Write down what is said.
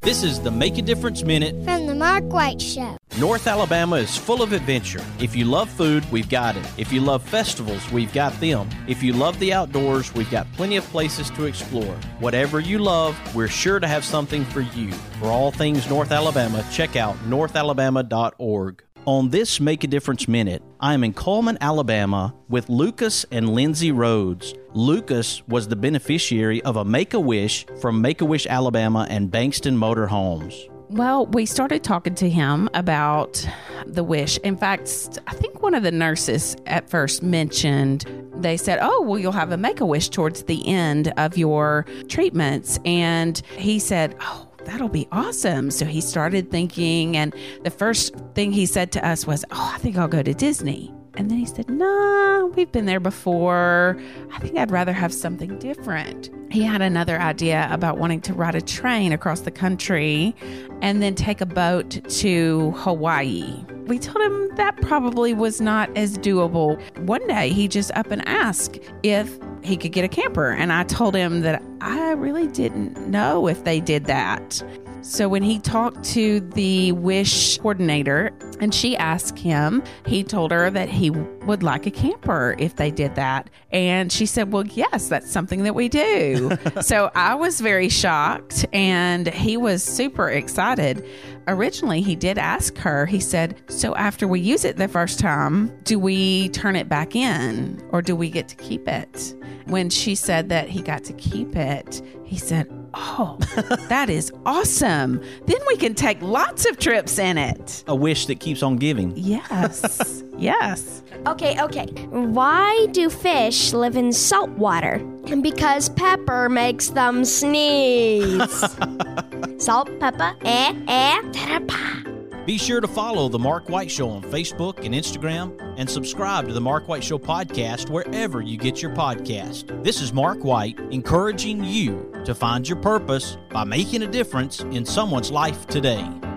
This is the Make a Difference Minute from the Mark White Show. North Alabama is full of adventure. If you love food, we've got it. If you love festivals, we've got them. If you love the outdoors, we've got plenty of places to explore. Whatever you love, we're sure to have something for you. For all things North Alabama, check out northalabama.org. On this Make a Difference Minute, I am in Coleman, Alabama with Lucas and Lindsay Rhodes. Lucas was the beneficiary of a Make-A-Wish from Make-A-Wish, Alabama and Bankston Motor Homes. Well, we started talking to him about the wish. In fact, I think one of the nurses at first mentioned, they said, oh, well, you'll have a Make-A-Wish towards the end of your treatments. And he said, oh, that'll be awesome. So he started thinking, and the first thing he said to us was, oh, I think I'll go to Disney. And then he said, nah, we've been there before. I think I'd rather have something different. He had another idea about wanting to ride a train across the country and then take a boat to Hawaii. We told him that probably was not as doable. One day he just up and asked if he could get a camper. And I told him that I really didn't know if they did that. So when he talked to the Wish coordinator and she asked him, he told her that he would like a camper if they did that. And she said, well, yes, that's something that we do. So I was very shocked and he was super excited. Originally, he did ask her, he said, so after we use it the first time, do we turn it back in or do we get to keep it? When she said that he got to keep it, he said, oh, that is awesome. Then we can take lots of trips in it. A wish that keeps on giving. Yes. Yes. Okay. Why do fish live in salt water? Because pepper makes them sneeze. Salt, pepper, ta-da-pa. Be sure to follow The Mark White Show on Facebook and Instagram and subscribe to The Mark White Show podcast wherever you get your podcast. This is Mark White encouraging you to find your purpose by making a difference in someone's life today.